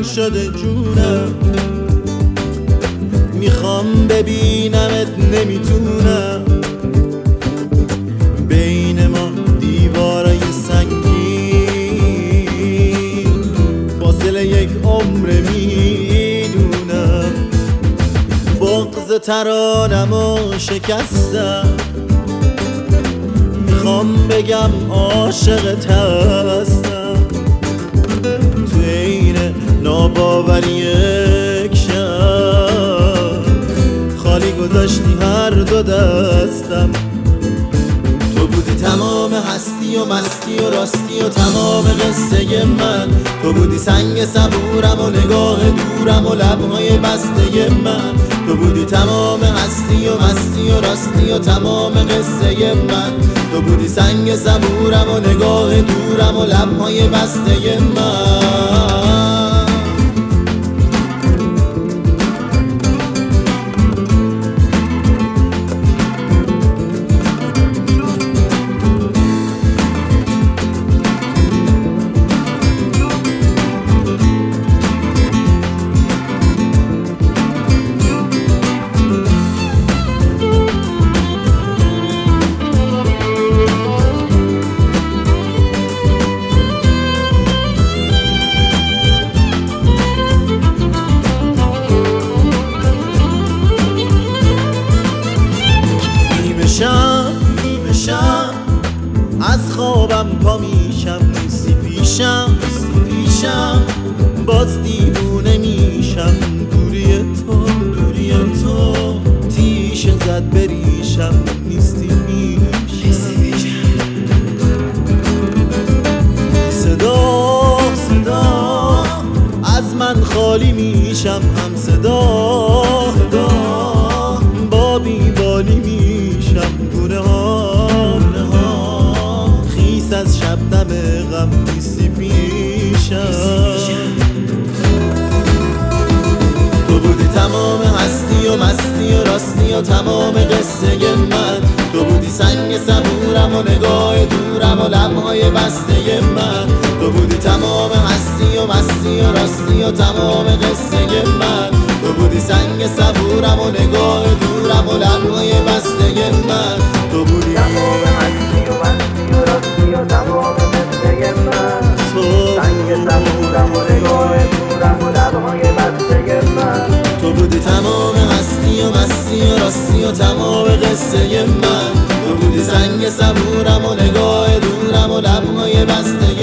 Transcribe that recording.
تنگ شده جونم، میخوام ببینمت نمیتونم. بین ما دیوارای سنگین، فاصله یک عمر میدونم. بغض ترانمو شکستم، میخوام بگم عاشقت هستم. تو این ناباوری یک شب خالی گذاشتی هر دو دستم. تو بودی تمام هستی و مستی و راستی و تمام قصه من. تو بودی سنگ صبورم و نگاه دورم و لبهای بسته من. تو بودی تمام هستی و مستی و راستی و تمام قصه من. تو بودی سنگ صبورم و نگاه دورم و لبهای بسته من. شب از خوابم پا میشم، نیستی پیشم باز دیوونه میشم. دوری تو تیشه زد بریشم، نیستی پیشم. صدا از من خالی میشم، هم صدا با بیبالی میشم. گونه ها خیس از شبنم غم، نیستی پیشم. تو بودی تمام هستی و مستی و راستی و تمام قصه من. تو بودی سنگ صبورم و نگاه دورم و لبهای بسته من. تو بودی تمام هستی و مستی و راستی و تمام قصه من. تو بودی سنگ صبورم و نگاه دورم و لبهای بسته من. تو بودی تمام هستی و مستی و راستی و تمام قصه من. تو سنگ صبورم و نگاه دورم و لبهای بسته من. تو بودی تمام هستی و مستی و راستی و تمام قصه من. تو بودی سنگ صبورم و نگاه دورم و لبهای بسته